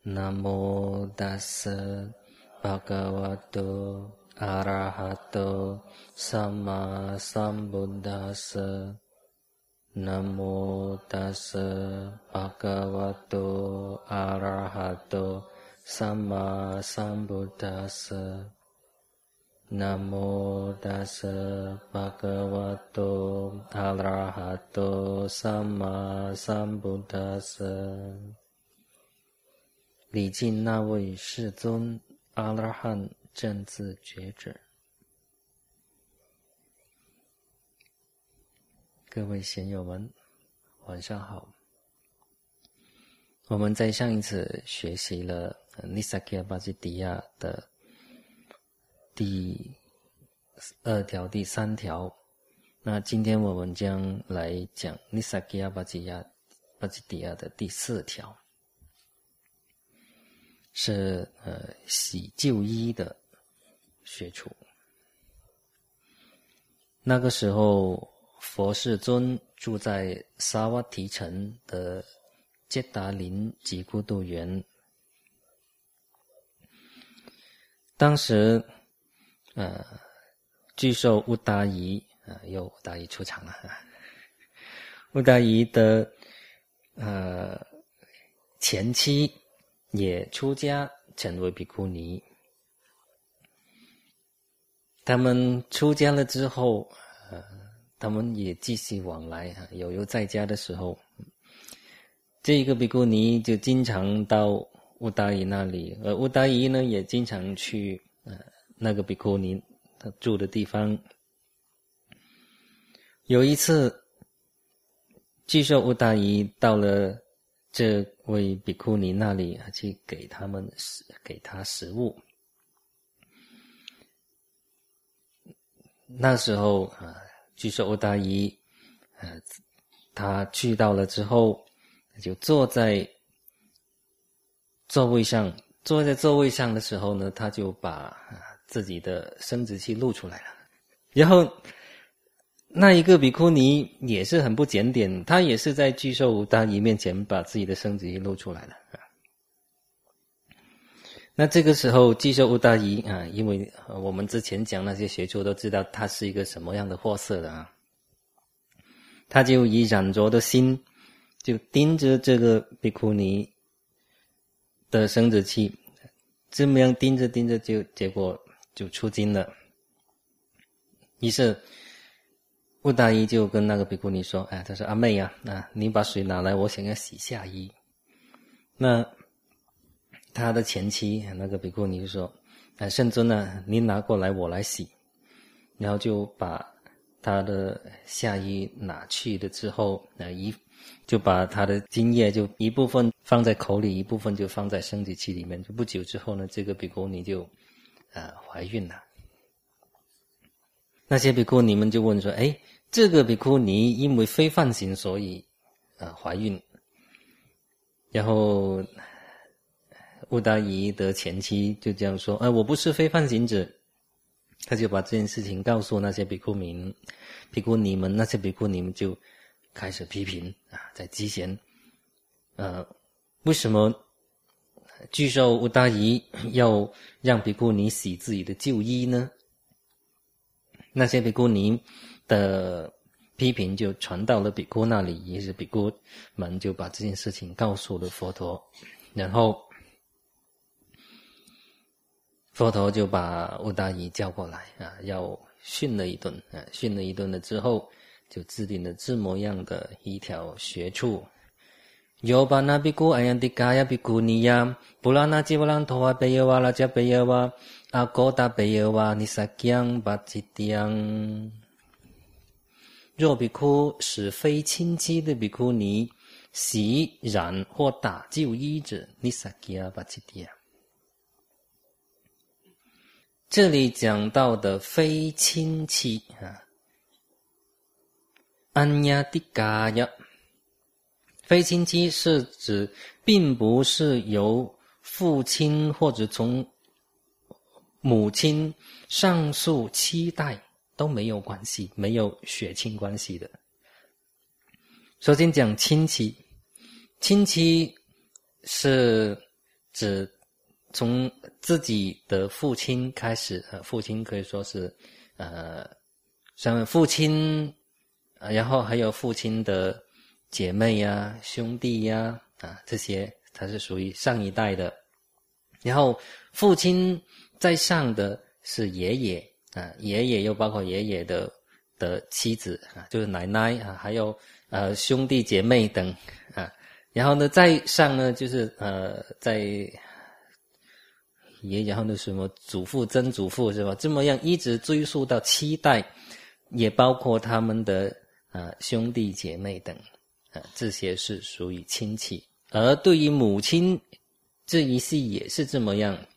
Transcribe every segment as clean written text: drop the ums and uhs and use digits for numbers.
นะโมตัสสะภะคะวะโตอะระหะโตสัมมาสัมพุทธัสสะนะโมตัสสะภะคะวะโตอะระหะโตสัมมาสัมพุทธัสสะนะโมตัสสะภะคะวะโตอะระหะโตสัมมาสัมพุทธัสสะ礼敬那位世尊阿拉汉正自觉者。各位贤友们，晚上好。我们在上一次学习了尼萨基亚巴吉迪亚的第2条、第3条。那今天我们将来讲尼萨基亚巴吉迪亚的第4条。是洗旧衣的学处。那个时候佛世尊住在沙瓦提城的杰达林吉孤独园。当时巨兽乌达夷又乌达夷出场了。乌达夷的前妻也出家成为比丘尼。他们出家了之后，他们也继续往来，有在家的时候，这个比丘尼就经常到乌达夷那里，而乌达夷呢也经常去那个比丘尼他住的地方。有一次，据说乌达夷到了这位比丘尼那里去给他食物。那时候据说乌达夷他去到了之后，就坐在座位上的时候呢，他就把自己的生殖器露出来了。然后那一个比丘尼也是很不检点，他也是在巨兽乌达夷面前把自己的生殖器露出来了。那这个时候巨兽乌达夷因为我们之前讲那些学处都知道他是一个什么样的货色的他就以染着的心就盯着这个比丘尼的生殖器，这么样盯着就结果就出经了。于是乌达夷就跟那个比丘尼说，他说阿妹你把水拿来，我想要洗下衣。那他的前妻那个比丘尼就说，圣尊您拿过来我来洗。然后就把他的下衣拿去了之后，就把他的精液就一部分放在口里，一部分就放在生殖器里面。就不久之后呢，这个比丘尼就怀孕了。那些比丘尼们就问说，这个比丘尼因为非梵行所以怀孕。然后乌达夷的前妻就这样说，我不是非梵行者。他就把这件事情告诉那些比丘尼们，那些比丘尼们就开始批评在讥嫌为什么巨兽乌达夷要让比丘尼洗自己的旧衣呢？那些比丘尼的批评就传到了比丘那里，于是比丘们就把这件事情告诉了佛陀，然后佛陀就把乌达夷叫过来要训了一顿了之后，就制定了这么样的一条学处。尤巴那比丘阿yan迪嘎呀比丘尼呀布拉那吉瓦兰托瓦贝耶瓦拉加贝耶瓦阿哥达贝耶瓦尼萨基央巴吉迪央。若比丘使非亲戚的比丘尼洗染或打旧衣者，尼萨基亚巴吉迪央。这里讲到的非亲戚安呀迪嘎呀，非亲戚是指并不是由父亲或者从母亲上述7代都没有关系，没有血亲关系的。首先讲亲戚，亲戚是指从自己的父亲开始，父亲可以说是像父亲，然后还有父亲的姐妹呀、兄弟呀，这些它是属于上一代的。然后父亲在上的是爷爷，爷爷又包括爷爷的妻子，就是奶奶，还有兄弟姐妹等，然后呢再上呢就是在也然后呢什么祖父曾祖父是吧，这么样一直追溯到7代，也包括他们的兄弟姐妹等，这些是属于亲戚。而对于母亲这一系也是这么样，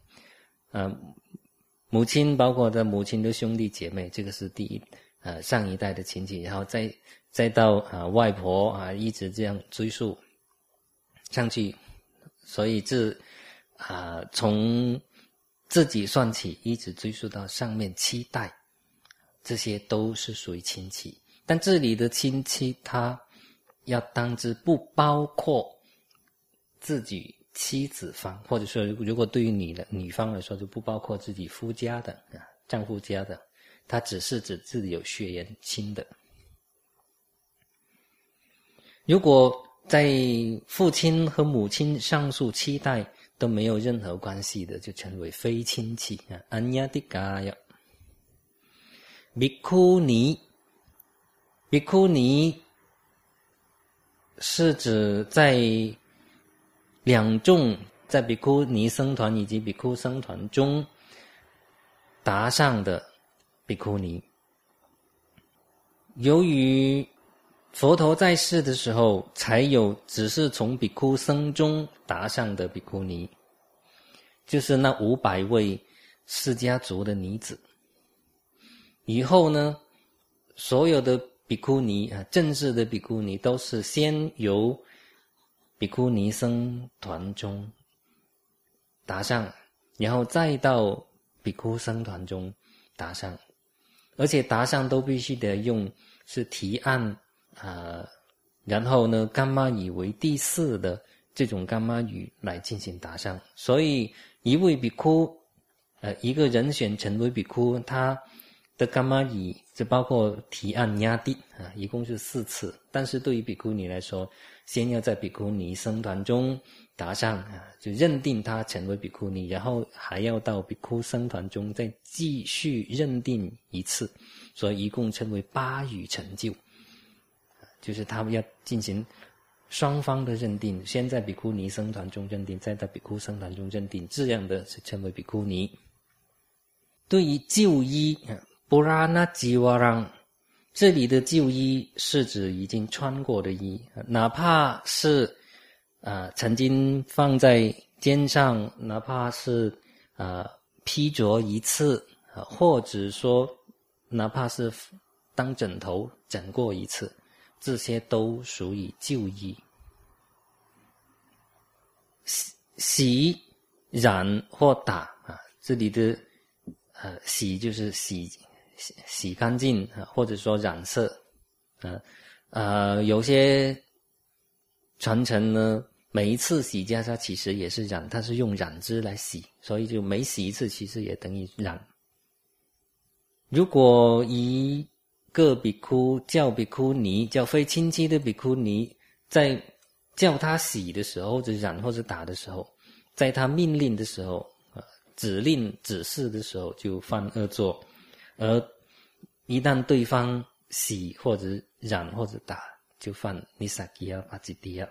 母亲包括的母亲的兄弟姐妹，这个是上一代的亲戚，然后再到外婆一直这样追溯上去，所以从自己算起，一直追溯到上面7代，这些都是属于亲戚。但这里的亲戚，他要当知不包括自己妻子方，或者说如果对于女方来说，就不包括自己夫家的丈夫家的，他只是指自己有血缘亲的。如果在父亲和母亲上述7代都没有任何关系的，就称为非亲戚。Anyadikaya Bhikkhuni， Bhikkhuni 是指在两众，在比丘尼僧团以及比丘僧团中达上的比丘尼。由于佛陀在世的时候才有只是从比丘僧中达上的比丘尼，就是那500位释迦族的女子。以后呢，所有的比丘尼正式的比丘尼都是先由比丘尼僧团中达上，然后再到比丘僧团中达上，而且达上都必须得用是提案然后呢伽玛语为第4的这种伽玛语来进行达上。所以一位比丘一个人选成为比丘，他的伽玛语就包括提案压地一共是4次。但是对于比丘尼来说，先要在比丘尼僧团中达上就认定他成为比丘尼，然后还要到比丘僧团中再继续认定一次，所以一共称为8语成就，就是他们要进行双方的认定，先在比丘尼僧团中认定，再到比丘僧团中认定，这样的是称为比丘尼。对于旧衣Purana Jivarang， 这里的旧衣是指已经穿过的衣，哪怕是曾经放在肩上，哪怕是披着一次，或者说哪怕是当枕头枕过一次，这些都属于旧衣。洗、染或打这里的洗就是洗干净或者说染色有些传承呢，每一次洗袈裟其实也是染，它是用染汁来洗，所以就每洗一次其实也等于染。如果一个比丘叫比丘尼，叫非亲戚的比丘尼，在叫他洗的时候，或者染或者打的时候，在他命令的时候指令指示的时候就犯恶作，而一旦对方洗或者染或者打，就犯Nisakkiya Pacittiya。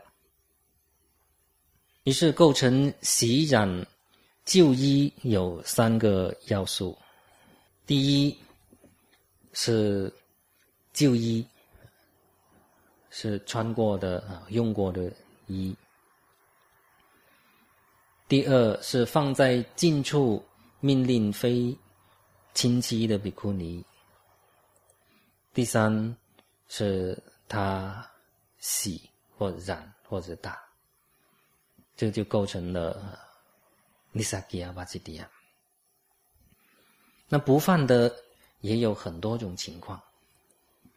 于是构成洗染旧衣有3个要素。第一是旧衣，是穿过的用过的衣。第二是放在近处命令非亲戚的比丘尼。第三是他洗或者染或者打，这就构成了Nisakkiya Pacittiya。那不犯的也有很多种情况。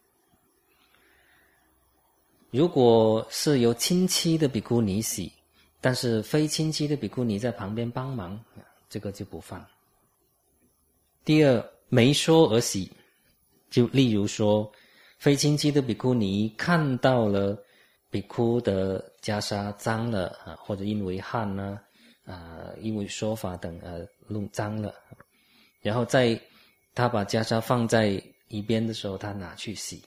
如果是由亲戚的比丘尼洗， 但是非亲戚的比丘尼在旁边帮忙，这个就不犯。第二，没说而喜，就例如说，非亲戚的比丘尼看到了比丘的袈裟脏了或者因为汗因为说法等弄脏了，然后他把袈裟放在一边的时候，他拿去洗。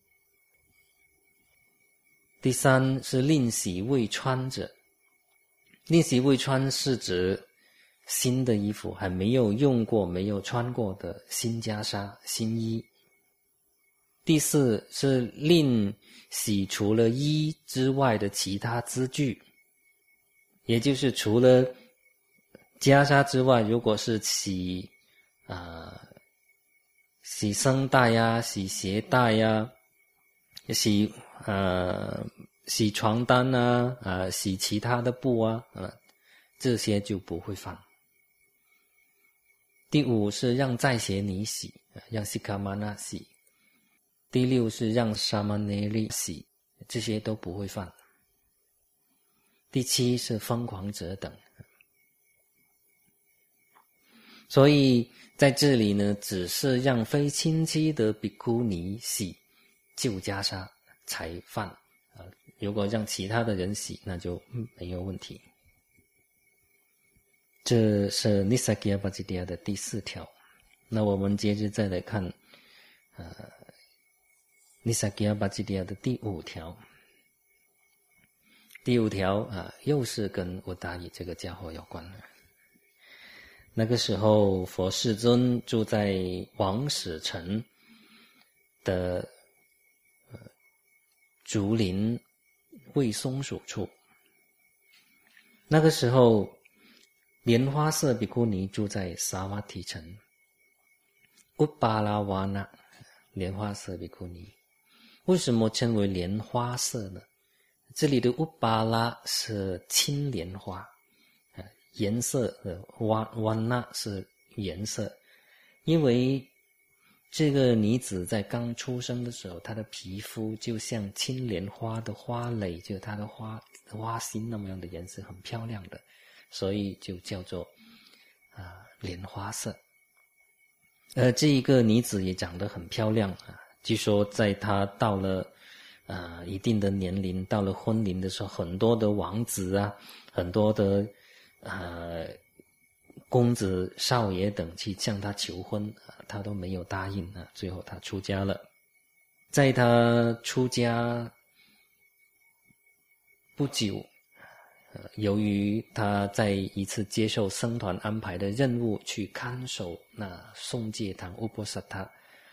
第三是令洗未穿者，令洗未穿是指新的衣服，还没有用过、没有穿过的新袈裟、新衣。第四是令洗除了衣之外的其他资具，也就是除了袈裟之外，如果是洗僧带洗鞋带洗床单洗其他的布这些就不会犯。第五是让在邪尼洗，让西卡玛那洗。第六是让沙曼内利洗，这些都不会犯。第七是疯狂者等。所以在这里呢，只是让非亲戚的比丘尼洗旧袈裟才犯如果让其他的人洗，那就没有问题。这是 Nissaggiya Vajjhatiya 的第4条。那我们接着再来看Nissaggiya Vajjhatiya 的第5条。第5条又是跟乌达伊这个家伙有关了。那个时候佛世尊住在王舍城的竹林味松鼠处。那个时候莲花色比丘尼住在萨瓦提城。乌巴拉瓦那莲花色比丘尼，为什么称为莲花色呢？这里的乌巴拉是青莲花，颜色瓦那是颜色。因为这个女子在刚出生的时候，她的皮肤就像青莲花的花蕾，就是她的花心那么样的颜色，很漂亮的，所以就叫做莲花色。这一个女子也长得很漂亮据说在她到了一定的年龄，到了婚龄的时候，很多的王子很多的公子少爷等去向她求婚她都没有答应最后她出家了。在她出家不久由于他在一次接受僧团安排的任务去看守那诵戒堂乌波萨塔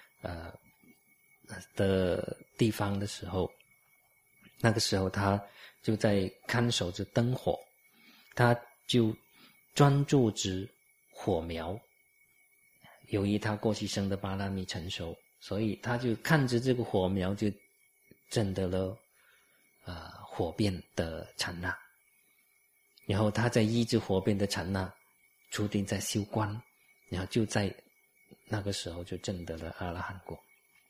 的地方的时候，那个时候他就在看守着灯火，他就专注着火苗。由于他过去生的巴拉米成熟，所以他就看着这个火苗，就证得了火变的禅那。然后他在依着火变的禅那注定在修观，然后就在那个时候就证得了阿拉汉果。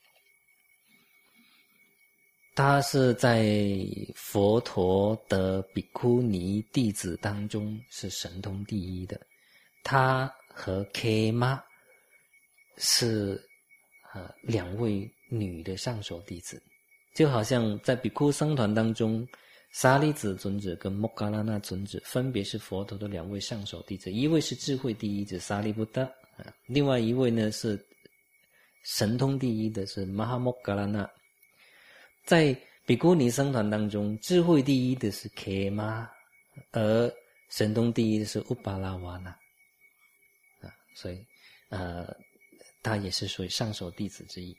他是在佛陀的比丘尼弟子当中是神通第一的。他和 K 妈是2位女的上首弟子，就好像在比丘僧团当中，沙利子尊者跟莫嘎拉那尊者分别是佛陀的2位上首弟子，一位是智慧第一者沙利布达，另外一位呢是神通第一的是马哈莫嘎拉那。在比丘尼僧团当中，智慧第一的是 K 妈，而神通第一的是乌巴拉瓦那所以他也是属于上首弟子之一。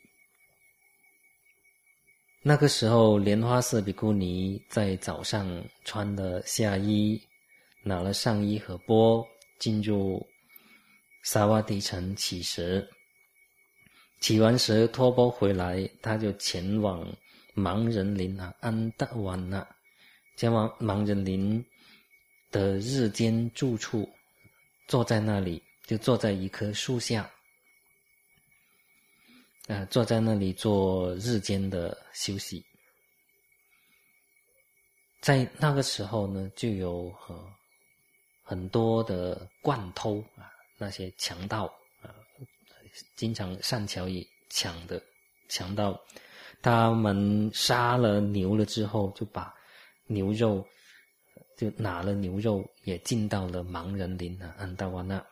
那个时候莲花色比丘尼在早上穿了下衣，拿了上衣和钵，进入萨瓦提城乞食。乞完食托钵回来，他就前往盲人林安达湾前往盲人林的日间住处，坐在那里，就坐在一棵树下坐在那里做日间的休息。 在那个时候呢，就有很多的惯偷啊，那些强盗啊，经常上桥以抢的强盗，他们杀了牛了之后，就把牛肉就拿了牛肉也进到了盲人林啊，安达瓦纳。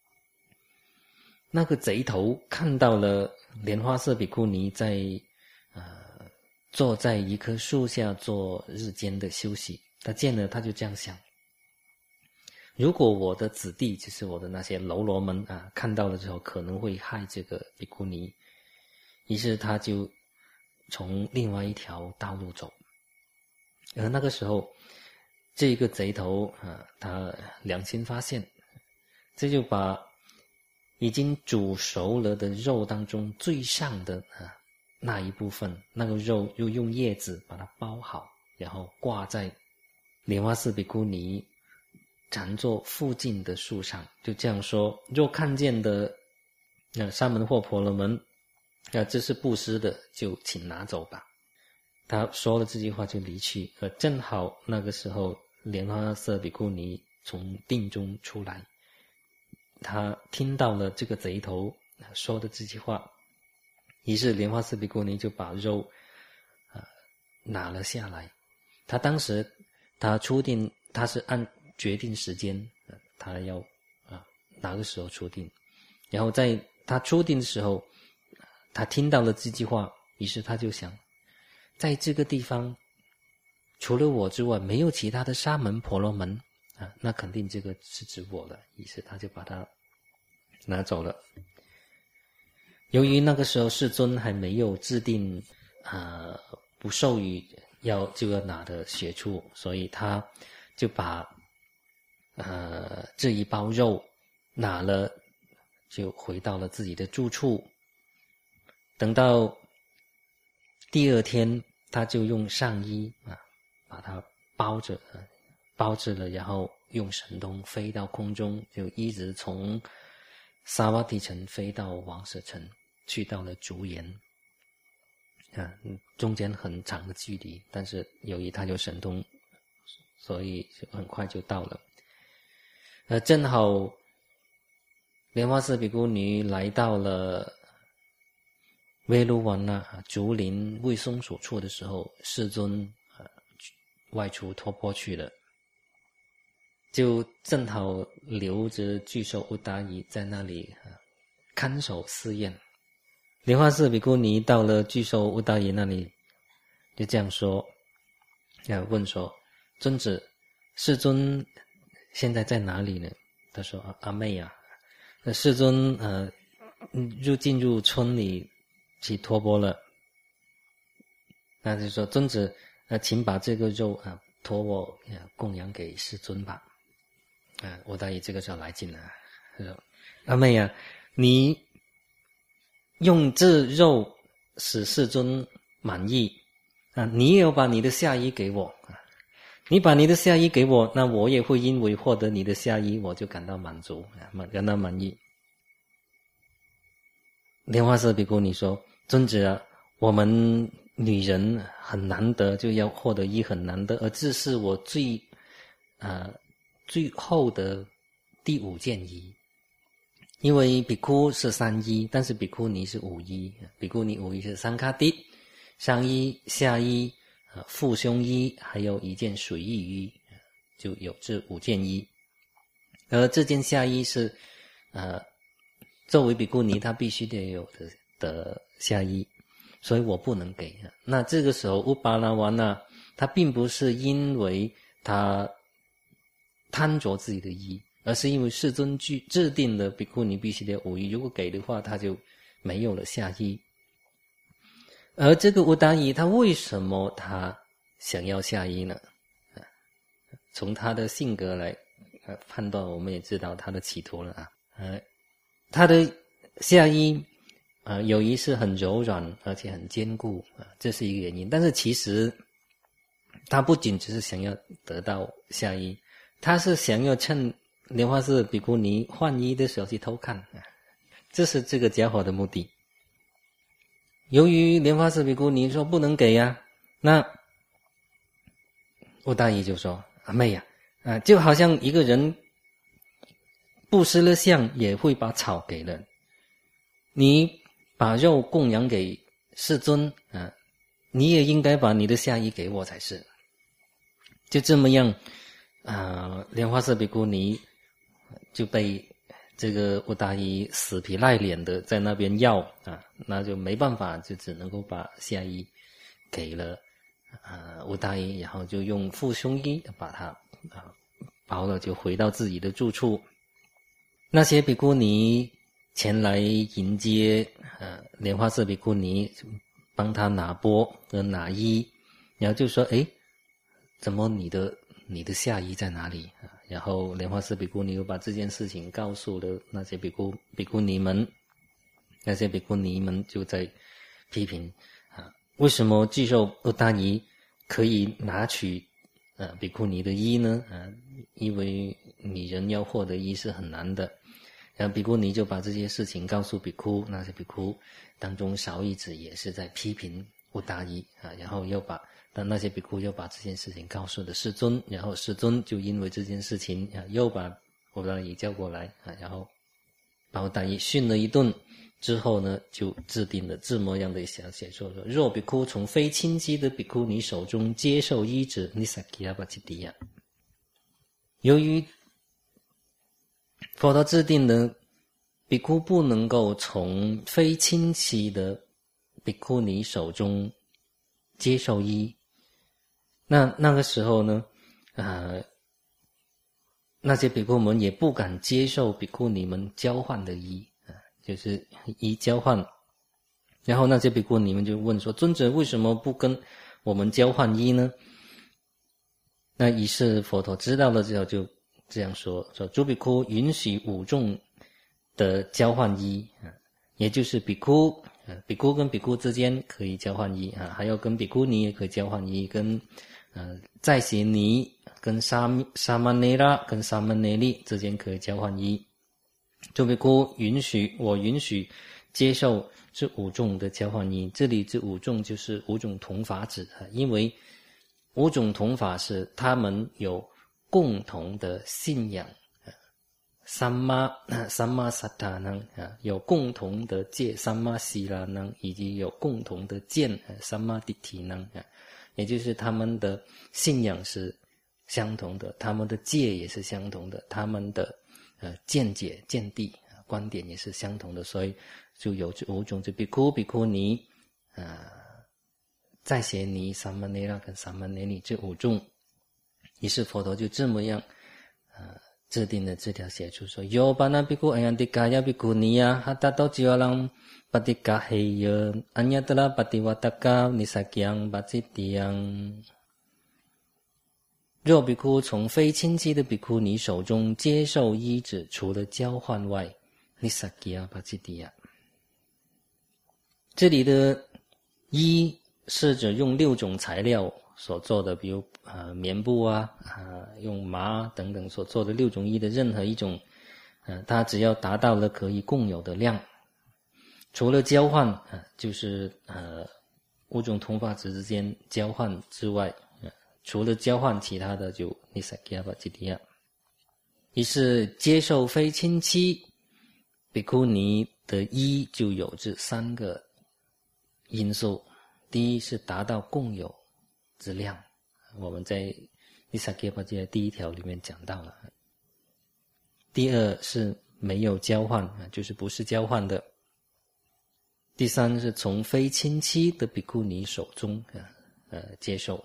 那个贼头看到了莲花色比库尼在坐在一棵树下做日间的休息，他见了他就这样想，如果我的子弟就是我的那些喽啰们啊看到了之后可能会害这个比库尼，于是他就从另外一条道路走。而那个时候这个贼头啊，他良心发现，这就把已经煮熟了的肉当中最上的那一部分，那个肉又用叶子把它包好，然后挂在莲花寺比库尼禅坐附近的树上，就这样说，若看见的沙门或婆罗门这是布施的，就请拿走吧。他说了这句话就离去，正好那个时候莲花色比库尼从定中出来，他听到了这个贼头说的这句话，于是莲花色比库尼就把肉拿了下来。他当时他出定，他是按决定时间他要哪个时候出定，然后在他出定的时候他听到了这句话，于是他就想，在这个地方除了我之外没有其他的沙门婆罗门那肯定这个是指我了，于是他就把它拿走了。由于那个时候世尊还没有制定不授予就要拿的学处，所以他就把这一包肉拿了，就回到了自己的住处。等到第二天，他就用上衣把它包着了，然后用神通飞到空中，就一直从萨瓦提城飞到王舍城，去到了竹岩中间很长的距离，但是由于他有神通，所以就很快就到了。正好莲花色比库尼来到了威卢瓦那竹林未松所处的时候，世尊外出托钵去了，就正好留着巨兽乌达夷在那里看守寺院。莲花色比库尼到了巨兽乌达夷那里，就这样说问说，尊子，世尊现在哪里呢？他说阿妹啊，世尊进入村里去托钵了。那就说，尊子请把这个肉托钵供养给世尊吧。乌达夷这个时候来劲了，他说，阿妹啊，你用这肉使世尊满意你也要把你的下衣给我你把你的下衣给我，那我也会因为获得你的下衣，我就感到满足感到满意。莲花色比库尼说，尊子啊，我们女人很难得，就要获得衣很难得，而这是我最后的第5件衣。因为比库是3衣，但是比库尼是5衣。比库尼5衣是三卡蒂，上衣、下衣、腹胸衣，还有一件水衣衣，就有这5件衣。而这件下衣是作为比库尼他必须得有的下衣，所以我不能给。那这个时候乌巴拉瓦那他并不是因为他贪着自己的衣，而是因为世尊制定了比库尼必须得5衣，如果给的话他就没有了下衣。而这个乌达夷他为什么他想要下衣呢？从他的性格来判断，我们也知道他的企图了他的下衣有一是很柔软而且很坚固这是一个原因。但是其实他不仅只是想要得到下衣，他是想要趁莲花色比库尼换衣的时候去偷看这是这个家伙的目的。由于莲花色比库尼说不能给那乌大姨就说：“阿妹呀，就好像一个人布施了香，也会把草给人。你把肉供养给世尊你也应该把你的下衣给我才是。”就这么样莲花色比丘尼就被这个乌大姨死皮赖脸的在那边要那就没办法，就只能够把下衣给了乌大姨，然后就用父兄衣把它包了，就回到自己的住处。那些比丘尼前来迎接莲花色比丘尼，帮他拿钵和拿衣，然后就说：“诶，怎么你的下衣在哪里？”然后莲花色比丘尼又把这件事情告诉了那些比丘尼们，那些比丘尼们就在批评为什么具寿乌大姨可以拿取比丘尼的衣呢？因为女人要获得衣是很难的。然后比丘尼就把这些事情告诉比丘，那些比丘当中少一子也是在批评乌大姨然后那些比丘又把这件事情告诉了世尊，然后世尊就因为这件事情又把乌大姨叫过来然后把乌大姨训了一顿之后呢，就制定了这么样的小写说：若比丘从非亲戚的比丘尼手中接受衣指，Nisakya Bhattitiya。由于佛陀制定的比丘不能够从非亲戚的比丘尼手中接受衣，那个时候呢那些比丘们也不敢接受比丘尼们交换的衣就是衣交换。然后那些比丘尼们就问说：尊者为什么不跟我们交换衣呢？那于是佛陀知道了之后就这样说：诸比丘允许五众的交换衣也就是比丘跟比丘之间可以交换衣还有跟比丘尼也可以交换衣，跟在邪尼跟沙曼内拉跟沙曼内利之间可以交换衣。诸比丘我允许接受这五众的交换衣。这里这五众就是五种同法子因为五种同法是他们有共同的信仰三玛萨塔能有共同的戒三玛西拉能，以及有共同的见三玛迪提能也就是他们的信仰是相同的，他们的戒也是相同的，他们的见解见地观点也是相同的，所以就有这五种，就比丘尼在邪尼萨曼内拉跟萨曼内利这五众。于是佛陀就这么样制定了这条写出说：哟巴那比丘安亚迪嘎亚比丘尼呀哈达多吉瓦朗巴迪嘎黑耶安亚德拉巴迪瓦达嘎尼萨吉扬巴吉迪扬。若比丘从非亲戚的比丘尼手中接受衣指，除了交换外，尼萨吉亚巴吉迪亚。这里的衣是指用6种材料所做的，比如棉布用麻等等所做的6种衣的任何一种它只要达到了可以共有的量，除了交换就是5种同法子之间交换之外除了交换其他的就 Nisakya Bhattitiya。 于是接受非亲戚比丘尼的衣就有这3个因素。第一是达到共有之量，我们在 Nisakya Bhattitiya 第1条里面讲到了。第二是没有交换，就是不是交换的。第三是从非亲戚的比丘尼手中接受。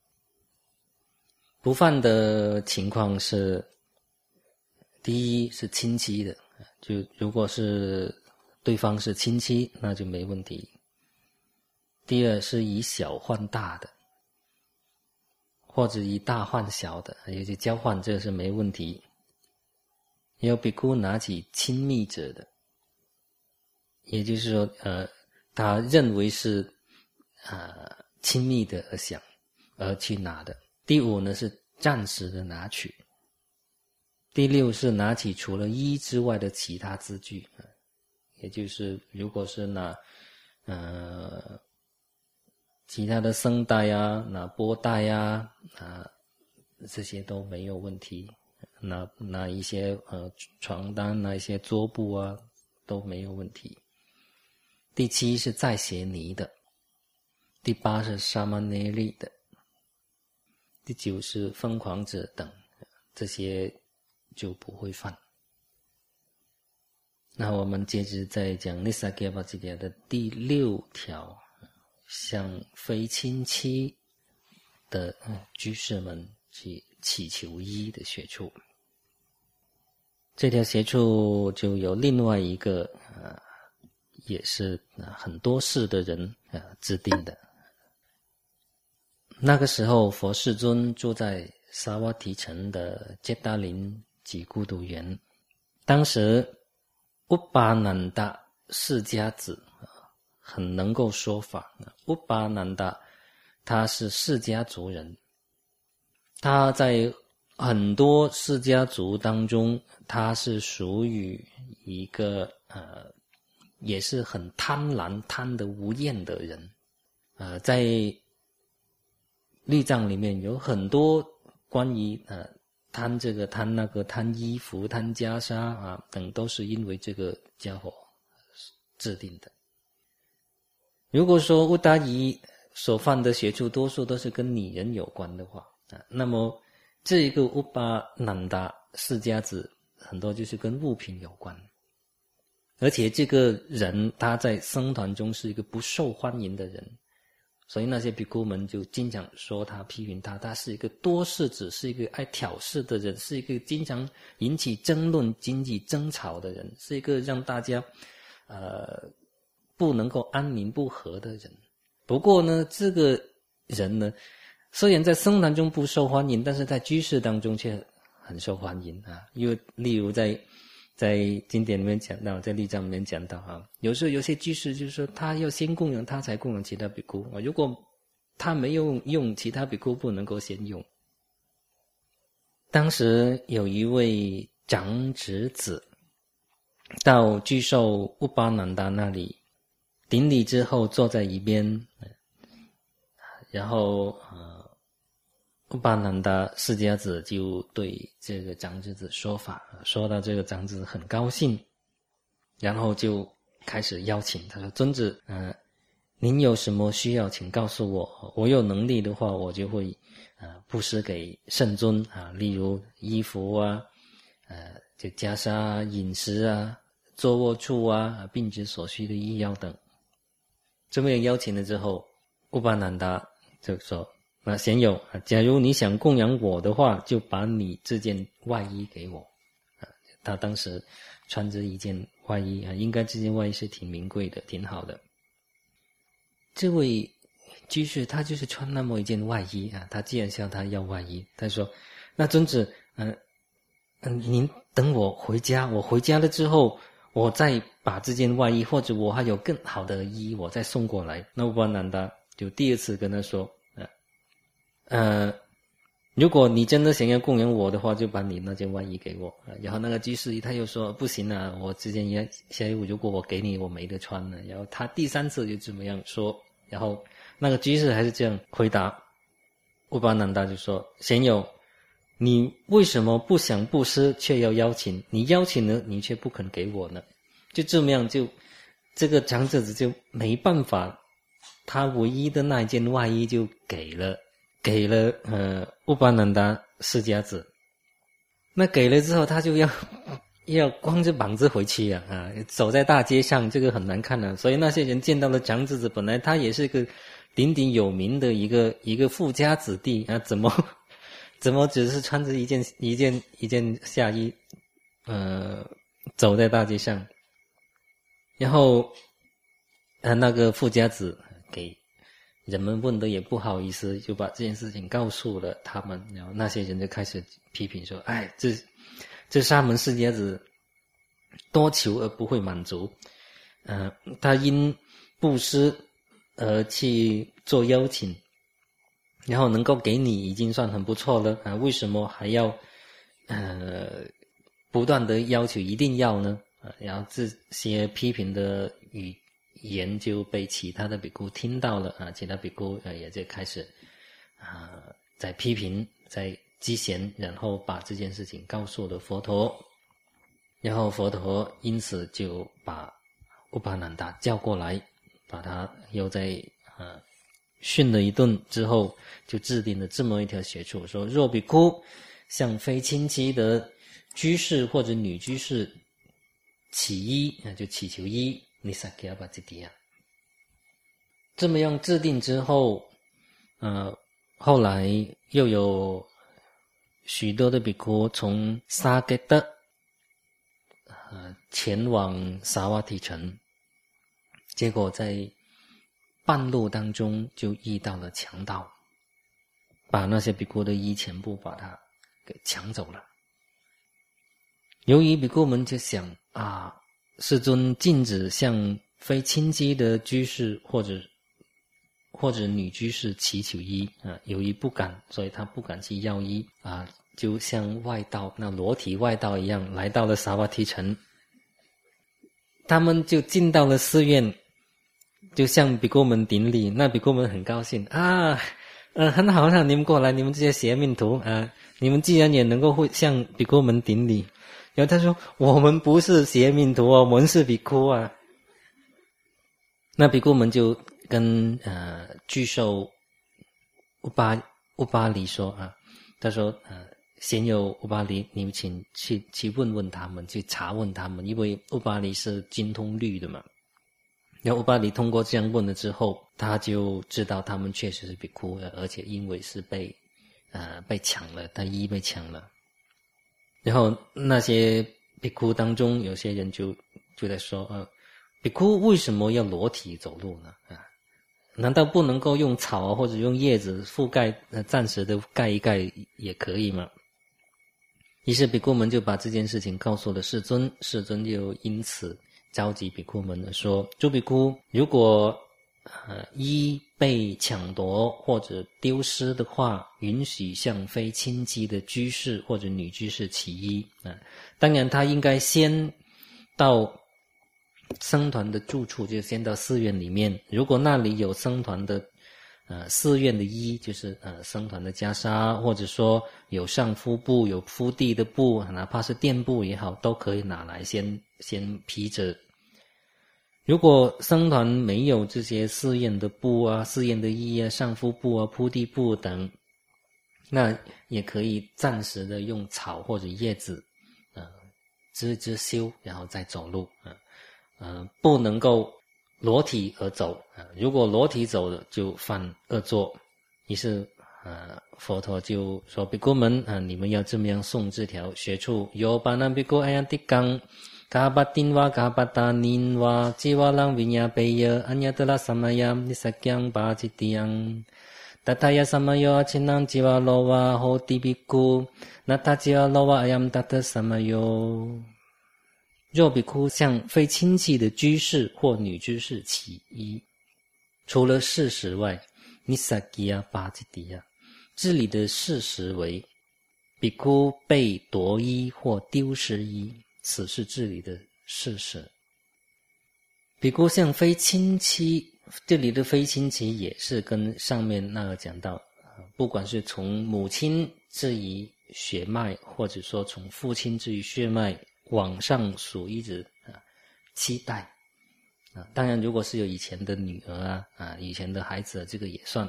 不犯的情况是，第一是亲戚的，就如果是对方是亲戚那就没问题。第二是以小换大的，或者以大换小的，也就交换，这个是没问题。也有比丘拿起亲密者的，也就是说他认为是亲密的而去拿的。第5呢是暂时的拿取。第6是拿起除了衣之外的其他资具，也就是如果是拿其他的僧带拿钵带这些都没有问题。拿一些床单，拿一些桌布啊，都没有问题。第7是在邪尼的，第8是沙曼内利的，第9是疯狂者等，这些就不会犯。那我们接着再讲 Nissagarbhajitya 的第6条，向非亲戚的居士们去祈求医的学处。这条学处就有另外一个也是很多世的人制定的。那个时候佛世尊住在沙瓦提城的杰达林及孤独园，当时乌巴南达释迦子很能够说法。乌巴南达他是释迦族人，他在很多释迦族当中，他是属于一个也是很贪婪贪得无厌的人。在律藏里面有很多关于贪这个贪那个，贪衣服贪袈裟等，都是因为这个家伙制定的。如果说乌达夷所犯的学处多数都是跟女人有关的话，那么这一个乌巴南达释迦子很多就是跟物品有关。而且这个人他在僧团中是一个不受欢迎的人，所以那些比丘们就经常说他，批评他，他是一个多事子，是一个爱挑事的人，是一个经常引起争论、引起争吵的人，是一个让大家不能够安宁不和的人。不过呢，这个人呢，虽然在僧团中不受欢迎，但是在居士当中却很受欢迎因为例如在经典里面讲到，在律藏里面讲到有时候有些居士就是说他要先供养他才供养其他比丘如果他没有用，其他比丘不能够先用。当时有一位长侄子到居受乌巴南达那里顶礼之后，坐在一边，然后乌巴南达释迦子就对这个长侄子说法，说到这个长侄子很高兴，然后就开始邀请他说：“尊子，您有什么需要请告诉我，我有能力的话我就会布施给圣尊例如衣服就袈裟、饮食坐卧处病之所需的医药等。”这么邀请了之后，乌巴南达就说：“贤友，假如你想供养我的话，就把你这件外衣给我。”他当时穿着一件外衣应该这件外衣是挺名贵的，挺好的。这位居士他就是穿那么一件外衣他既然向他要外衣，他说：“那尊子，您等我回家，我回家了之后，我再把这件外衣，或者我还有更好的衣，我再送过来。”那乌巴南达就第二次跟他说：“如果你真的想要供养我的话，就把你那件外衣给我。”然后那个居士他又说：“不行我这件下衣如果我给你，我没得穿了。”然后他第3次就这么样说，然后那个居士还是这样回答。乌巴南达就说：“贤友，你为什么不想布施却要邀请？你邀请了，你却不肯给我呢？”就这么样，就这个长者子就没办法，他唯一的那一件外衣就给了乌巴南达释迦子。那给了之后，他就要光着膀子回去走在大街上，这个很难看所以那些人见到了长者子，本来他也是个鼎鼎有名的一个富家子弟怎么只是穿着一件下衣走在大街上。然后那个富家子给人们问的也不好意思，就把这件事情告诉了他们。然后那些人就开始批评说：“这沙门释迦子多求而不会满足，他因布施而去做邀请，然后能够给你已经算很不错了为什么还要不断的要求一定要呢？”然后这些批评的语言就被其他的比丘听到了其他比丘也就开始在批评，在机弦，然后把这件事情告诉了佛陀，然后佛陀因此就把乌巴难达叫过来，把他又在训了一顿之后，就制定了这么一条学处，说若比丘向非亲戚的居士或者女居士起依，就祈求依，尼萨给阿巴吉迪亚。这么样制定之后，后来又有许多的比丘从萨给德前往萨瓦提城，结果在半路当中就遇到了强盗，把那些比丘的衣全部把它给抢走了。由于比丘们就想世尊禁止向非亲戚的居士或者女居士祈求衣由于不敢，所以他不敢去要衣就像外道那裸体外道一样，来到了萨瓦提城。他们就进到了寺院，就向比丘们顶礼。那比丘们很高兴很好很好，你们过来，你们这些邪命徒你们既然也能够向比丘们顶礼。然后他说我们不是邪命徒我们是比丘啊。那比丘们就跟具受乌巴离说他说先有乌巴离，你们请去问问他们，去查问他们，因为乌巴离是精通律的嘛。然后乌巴离通过这样问了之后，他就知道他们确实是比丘，而且因为是被抢了，他衣被抢了。然后那些比丘当中有些人就在说比丘为什么要裸体走路呢难道不能够用草或者用叶子覆盖暂时的盖一盖也可以吗？于是比丘们就把这件事情告诉了世尊，世尊就因此召集比丘们说，诸比丘，如果衣被抢夺或者丢失的话，允许向非亲戚的居士或者女居士起衣当然他应该先到僧团的住处，就先到寺院里面，如果那里有僧团的寺院的衣，就是僧团的袈裟，或者说有上敷布，有敷地的布，哪怕是垫布也好，都可以拿来先披着。如果僧团没有这些寺院的布寺院的衣上敷布铺地布等，那也可以暂时的用草或者叶子遮羞，然后再走路不能够裸体而走如果裸体走了就犯恶作。于是佛陀就说比丘们你们要这么样诵这条学处，有巴那比丘阿样地冈卡巴丁瓦卡巴达尼瓦吉瓦朗维亚贝耶安亚德拉萨玛亚尼萨姜巴吉蒂昂达塔亚萨玛尤阿钦朗吉瓦罗瓦吼地比丘那塔吉瓦罗瓦阿样达特萨玛尤。若比丘向非亲戚的居士或女居士起衣，除了事实外，尼萨基亚巴吉迪亚，这里的事实为比丘被夺衣或丢失衣，此是这里的事实。比丘向非亲戚，这里的非亲戚也是跟上面那个讲到不管是从母亲至于血脉，或者说从父亲至于血脉往上数一直7代当然如果是有以前的女儿以前的孩子这个也算。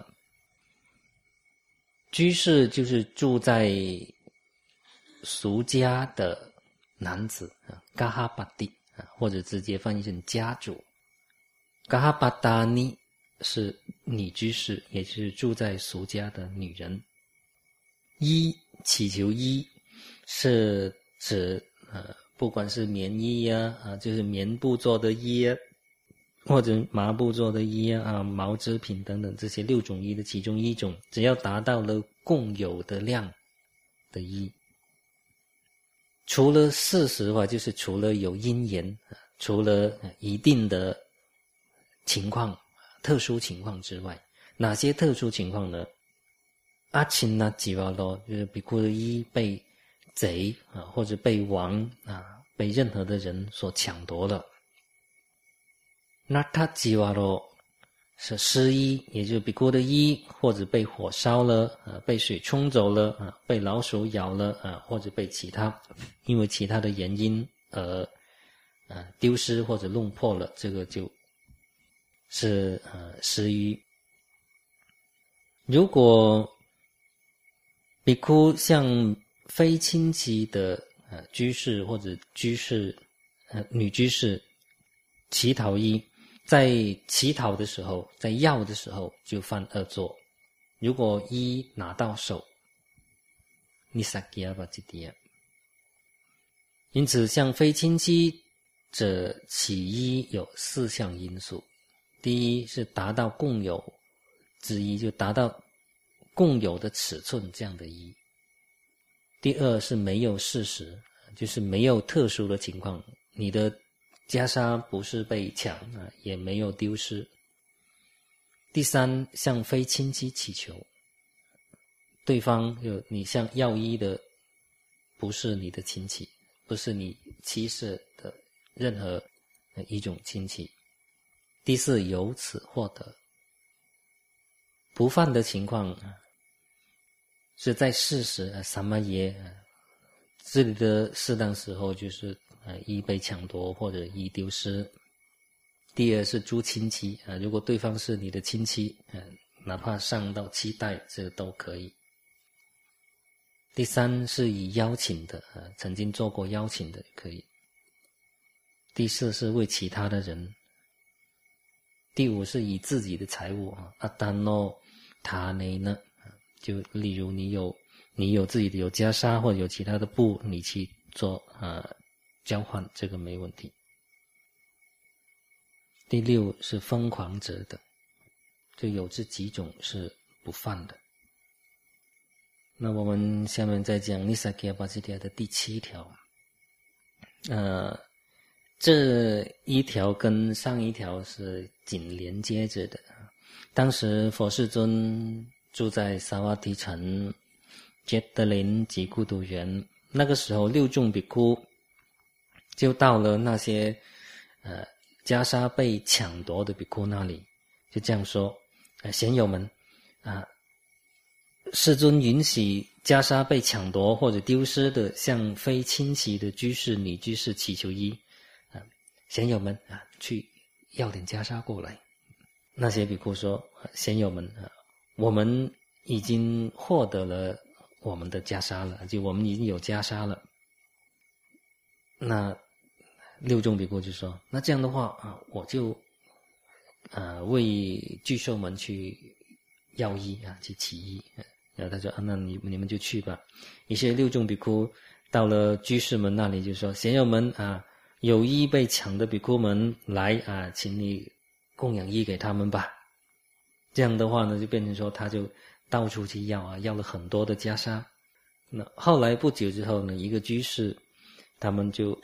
居士就是住在俗家的男子嘎哈巴蒂或者直接翻译成家主。嘎哈巴达尼是女居士，也就是住在俗家的女人。衣，祈求衣是指不管是棉衣就是棉布做的衣或者麻布做的衣毛织品等等，这些6种衣的其中一种，只要达到了共有的量的衣。除了事实外，就是除了有因缘，除了一定的情况特殊情况之外，哪些特殊情况呢？阿钦那吉瓦罗就是比丘的衣被贼或者被王被任何的人所抢夺了。那他吉瓦罗是湿衣，也就是比丘的衣，或者被火烧了，被水冲走了，被老鼠咬了，或者被因为其他的原因而丢失或者弄破了，这个就是湿衣。如果比丘向非亲戚的居士或者女居士乞讨衣，在乞讨的时候，在要的时候就犯恶作。如果衣拿到手，nisakya bhajidiya。因此，向非亲戚者乞衣有4项因素。第一是达到共有之一，就达到共有的尺寸这样的衣。第二是没有事实，就是没有特殊的情况，你的袈裟不是被抢也没有丢失。第三，向非亲戚祈求，对方你向要衣的不是你的亲戚，不是你妻室的任何一种亲戚。第四，由此获得。不犯的情况是在事实萨玛耶这里的适当时候就是衣被抢夺或者衣丢失。第二是诸亲戚如果对方是你的亲戚哪怕上到7代这都可以。第三是以邀请的曾经做过邀请的也可以。第四是为其他的人。第五是以自己的财物阿丹诺塔内呢，就例如你有自己的有袈裟或者有其他的布，你去做交换，这个没问题。第六是疯狂者的，就有这几种是不犯的。那我们下面再讲 Nisakya Bhajidiya 的第7条。这一条跟上一条是紧连接着的。当时佛世尊住在萨瓦提城杰德林及孤独园，那个时候6众比丘就到了那些袈裟被抢夺的比丘那里，就这样说：贤友们世尊允许袈裟被抢夺或者丢失的向非亲戚的居士女居士祈求衣，贤友们去要点袈裟过来。那些比丘说：贤友们我们已经获得了我们的袈裟了，就我们已经有袈裟了。那6众比丘就说：那这样的话我就为巨兽们去要衣去乞衣。然后他说那你们就去吧。于是6众比丘到了居士们那里就说：贤友们有衣被抢的比丘们来请你供养衣给他们吧。这样的话呢，就变成说他就到处去要了很多的袈裟。那后来不久之后呢，一个居士他们就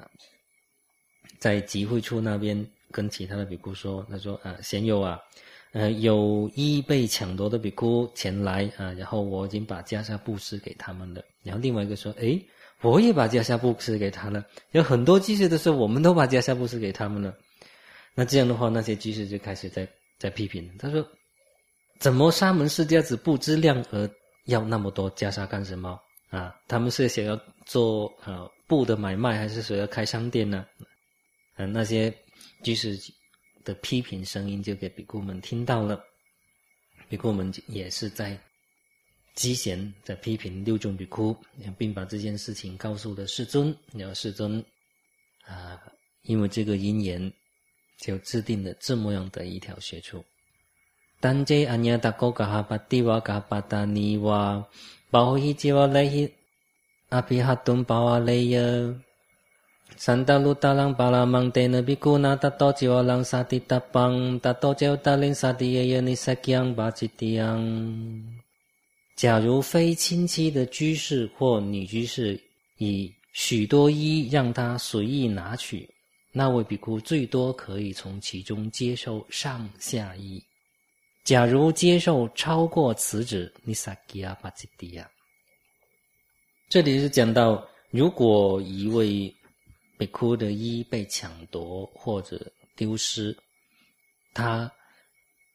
在集会处那边跟其他的比丘说，他说贤友有衣被抢夺的比丘前来然后我已经把袈裟布施给他们了。然后另外一个说我也把袈裟布施给他了。有很多居士的时候我们都把袈裟布施给他们了。那这样的话，那些居士就开始在批评，他说怎么沙门释迦子不知量而要那么多袈裟干什么他们是想要做布的买卖，还是说要开商店呢？那些居士的批评声音就给比丘们听到了。比丘们也是在积嫌在批评6众比丘，并把这件事情告诉了世尊。然后世尊因为这个因缘就制定了这么样的一条学处。但这安亚达高嘎哈巴蒂瓦嘎巴达尼瓦保希吉瓦雷希阿毗哈顿巴瓦雷耶三达鲁达朗巴拉芒德那比古那达多吉瓦朗萨蒂达邦达多吉瓦达林萨蒂耶耶尼萨吉昂巴吉蒂昂。假如非亲戚的居士或女居士以许多衣让他随意拿取，那位比丘最多可以从其中接受上下衣。假如接受超过此旨，Nisakya Bhajidiya。这里是讲到，如果一位比丘的衣被抢夺或者丢失，他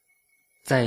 在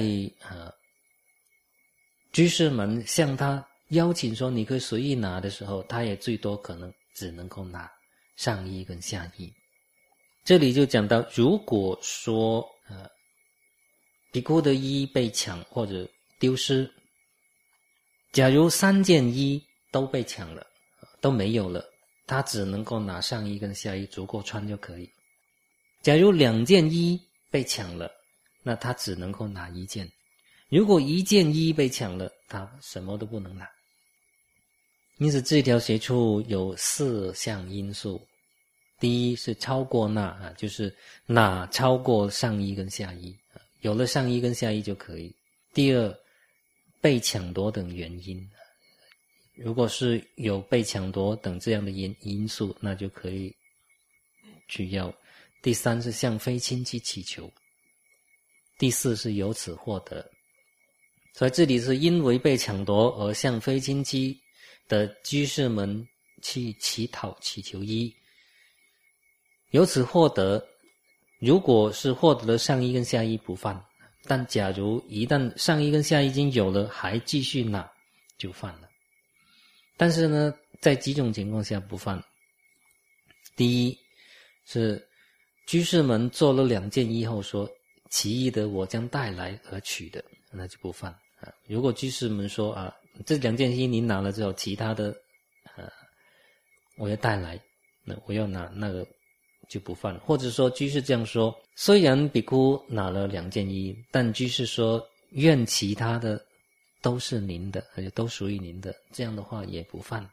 居士们向他邀请说你可以随意拿的时候，他也最多可能只能够拿上衣跟下衣。这里就讲到，如果说比丘的衣被抢或者丢失，假如3件衣都被抢了，都没有了，他只能够拿上衣跟下衣足够穿就可以。假如2件衣被抢了，那他只能够拿1件。如果1件衣被抢了，他什么都不能拿。因此这条学处有4项因素。第一是超过那就是拿超过上衣跟下衣，有了上衣跟下衣就可以。第二，被抢夺等原因，如果是有被抢夺等这样的因素，那就可以去要。第三是向非亲戚祈求。第四是由此获得。所以这里是因为被抢夺而向非亲戚的居士们去乞讨祈求衣，由此获得。如果是获得了上衣跟下衣不犯，但假如一旦上衣跟下衣已经有了还继续拿就犯了。但是呢，在几种情况下不犯。第一是居士们做了2件衣后说其一的我将带来而取的，那就不犯。如果居士们说这2件衣你拿了之后，其他的我要带来，那我要拿那个就不犯。或者说居士这样说，虽然比丘拿了2件衣，但居士说愿其他的都是您的，而且都属于您的，这样的话也不犯。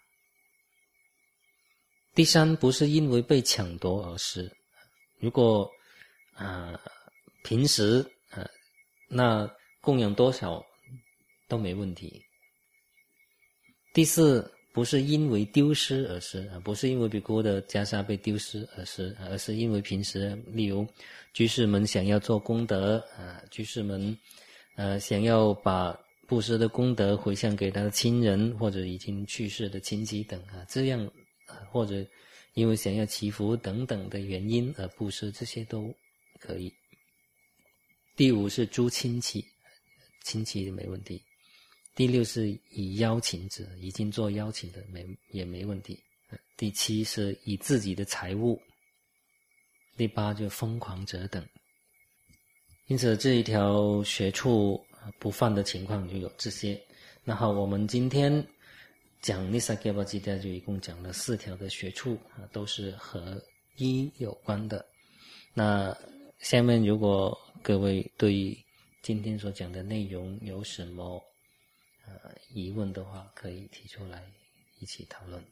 第三，不是因为被抢夺而失。如果平时那供养多少都没问题。第四，不是因为丢失而失，不是因为比丘的袈裟被丢失而失，而是因为平时例如居士们想要做功德，居士们想要把布施的功德回向给他的亲人或者已经去世的亲戚等这样或者因为想要祈福等等的原因而布施，这些都可以。第五是诸亲戚没问题。第六是以邀请者，已经做邀请的也没问题。第七是以自己的财物。第八就疯狂者等。因此这一条学处不犯的情况就有这些。那好，我们今天讲 Nissagarbhajita 就一共讲了4条的学处都是和衣有关的。那下面如果各位对今天所讲的内容有什么疑问的话，可以提出来一起讨论。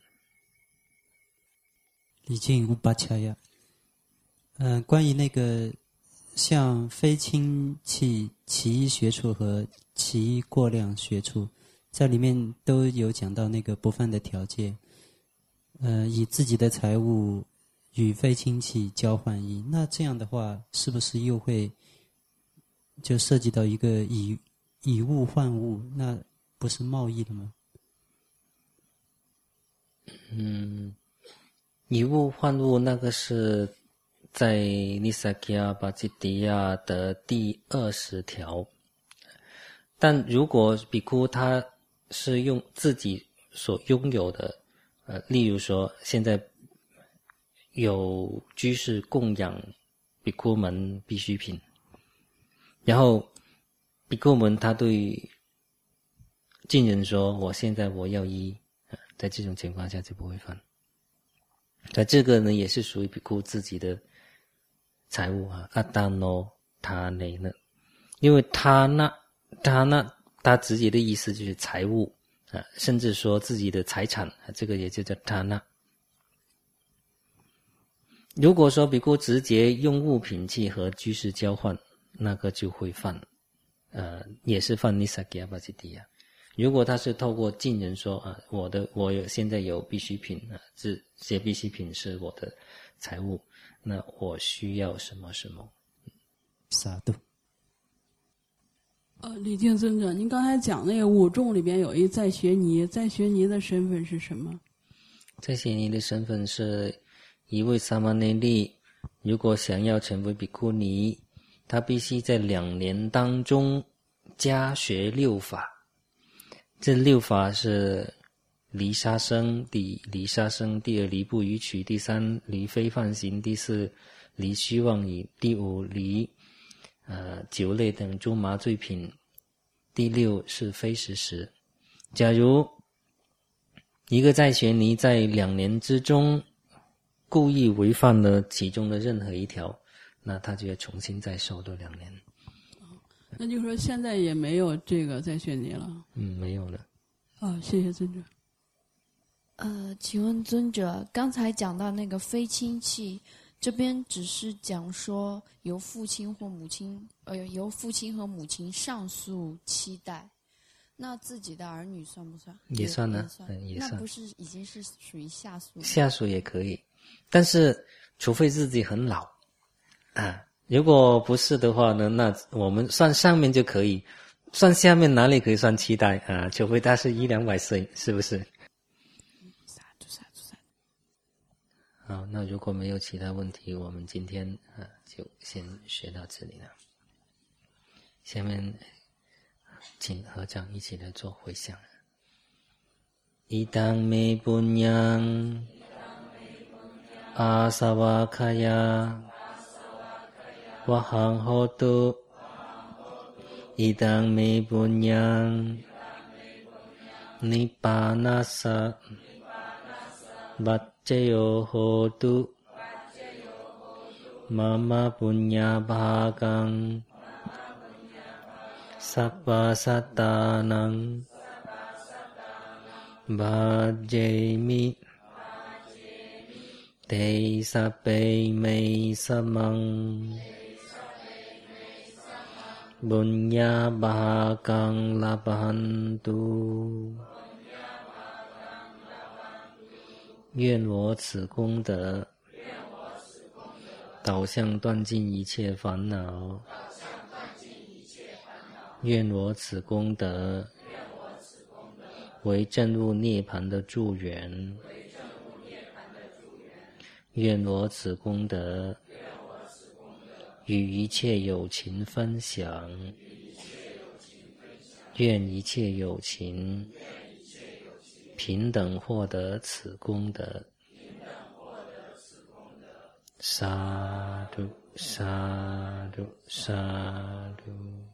礼敬乌巴恰亚。关于那个像非亲戚其一学处和其一过量学处，在里面都有讲到那个不犯的条件。以自己的财物与非亲戚交换衣，那这样的话是不是又会就涉及到一个以物换物，那不是贸易了吗？ 以物换物那个是在 Nissagarbhajita 的第20条。但如果比丘他是用自己所拥有的例如说现在有居士供养比丘们必需品，然后比丘们他对近人说我现在我要衣，在这种情况下就不会犯。在这个呢也是属于比丘自己的财物阿达诺他内呢，因为他自己的意思就是财物甚至说自己的财产这个也就叫他那。如果说比丘直接用物品去和居士交换，那个就会犯也是犯 Nissagarbhajita。如果他是透过近人说我现在有必需品这些必需品是我的财物，那我需要什么什么。 萨度。 礼敬尊者，您刚才讲那个5众里边有一在学尼的身份是什么？ 在学尼的身份是一位萨玛内利，如果想要成为比库尼， 他必须在2年当中加学6法。这6法是离杀生，第离杀生，第2离不逾矩，第3离非犯行，第4离虚妄语，第5离酒类等诸麻醉品，第6是非实时。假如一个在学尼在2年之中故意违反了其中的任何一条，那他就要重新再受多2年。 那就是说现在也没有这个在学尼了。 没有了。 谢谢尊者。 请问尊者，刚才讲到那个非亲戚，这边只是讲说由父亲或母亲，由父亲和母亲上诉期待，那自己的儿女算不算？ 也算呢，也算。 那不是已经是属于下属？ 下属也可以，但是除非自己很老啊，如果不是的话呢，那我们算上面就可以，算下面哪里可以算期待啊？除非他是100-200岁，是不是？好，那如果没有其他问题，我们今天就先学到这里了。下面请合掌一起来做回向。Idang me punyang asawakaya wahang hotu idang me punyang nippanasa Baccayo hotu mama punya bhagang sabba satanang bhajemi te sabbe me samang bunya bhagang labhantu愿我此功德导向断尽一切烦恼，愿我此功德为证悟涅槃的助缘，愿我此功德与一切有情分享，愿一切有情平等获得此功德。萨埵萨埵萨埵。